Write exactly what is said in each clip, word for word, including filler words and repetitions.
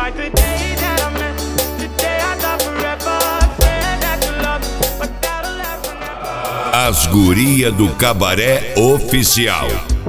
As Guria do Cabaré Oficial.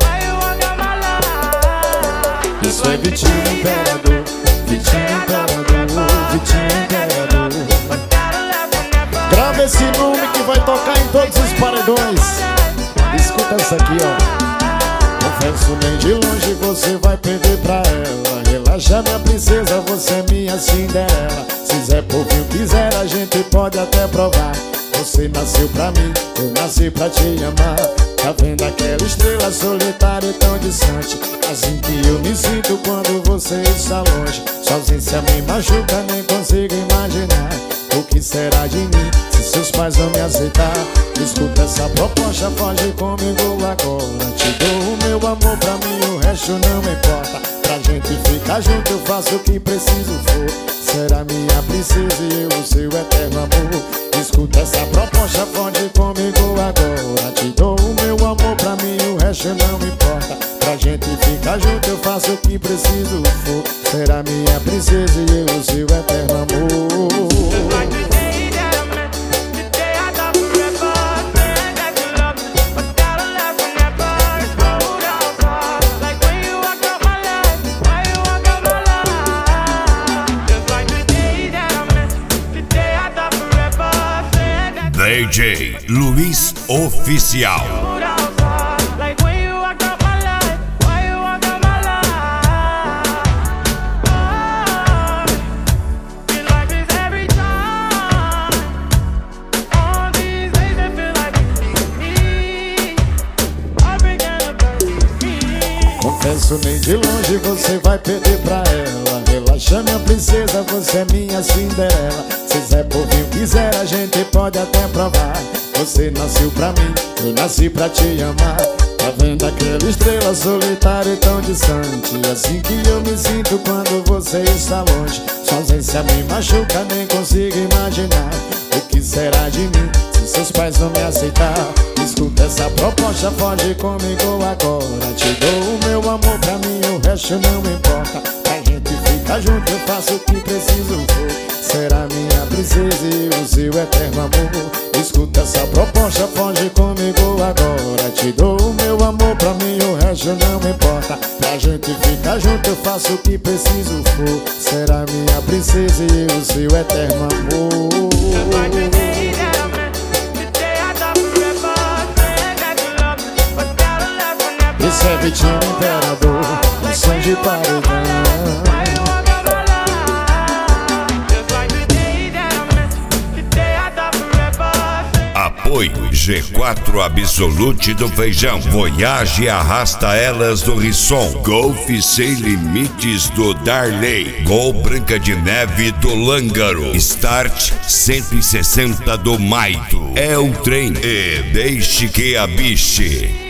Isso é Vitinho Imperador, Vitinho Imperador, Vitinho Imperador. Grava esse nome que vai tocar em todos os paredões. Escuta essa aqui, ó. Confesso, nem de longe você vai perder pra ela. Relaxa, minha princesa, você é minha Cinderela. Se Zé Povinho quiser, a gente pode até provar. Você nasceu pra mim, eu nasci pra te amar. Tá vendo aquela estrela solitária e tão distante? Assim que eu me sinto quando você está longe. Sua ausência me machuca, nem consigo imaginar o que será de mim se seus pais vão me aceitar. Escuta essa proposta, foge comigo agora. Te dou o meu amor, pra mim o resto não me importa. Pra gente ficar junto eu faço o que preciso for. Será minha princesa e eu o seu eterno amor. Escuta essa proposta, foge comigo agora. Te dou o meu amor, pra mim o resto não me importa. Pra gente ficar junto eu faço o que preciso for. Será minha princesa e eu o seu eterno amor. D J Luiz Oficial. Confesso, nem de longe você vai perder pra ela. Relaxa, minha princesa, você é minha Cinderela. Se Zé Povinho quiser, a gente pode até provar. Você nasceu pra mim, eu nasci pra te amar. Tá vendo aquela estrela solitária e tão distante? Assim que eu me sinto quando você está longe. Sua ausência me machuca, nem consigo imaginar o que será de mim se seus pais vão me aceitar. Escuta essa proposta, foge comigo agora. Te dou o meu amor, pra mim o resto não me importa. Pra gente ficar junto eu faço o que preciso for. Será minha princesa e o seu eterno amor. Escuta essa proposta, foge comigo agora. Te dou o meu amor, pra mim o resto não me importa. Pra gente ficar junto eu faço o que preciso for. Será minha princesa e o seu eterno amor. Esse é Vitinho Imperador, um som de paredão. Apoio G quatro Absolute do Feijão. Voyage Arrasta Elas do Risson. Golf Sem Limites do Darley. Gol Branca de Neve do Lângaro. Start cento e sessenta do Maito. É o trem e deixe que a biche.